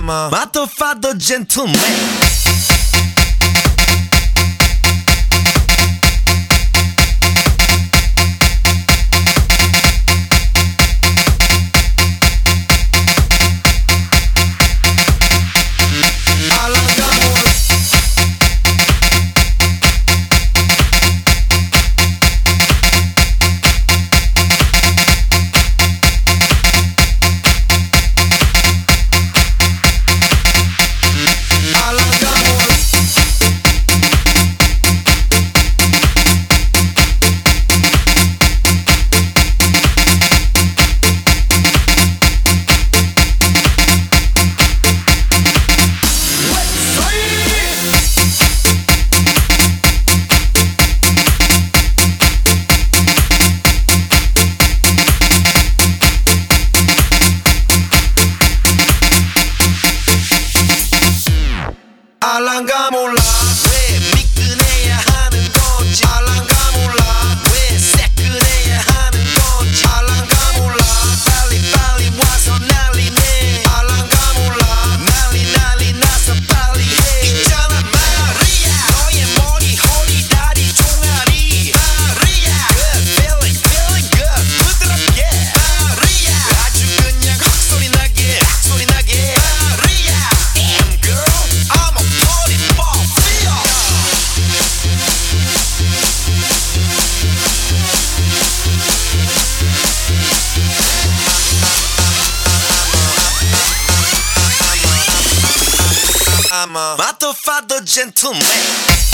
I'm a motherfucker gentleman. 알랑가 몰라 왜 미끈해야 하는 건지 알랑가 몰라 왜 새끈해야 하는 건지 알랑가 몰라 빨리 와서 난리네 알랑가 몰라 난리 나서 빨리 해 있잖아 마리아 너의 머리 허리 다리 종아리 마리아 Good feeling good 부드럽게 마리아 아주 그냥 헉소리 나게 마리아 Damn girl I'm a I'm a motherfucker gentleman.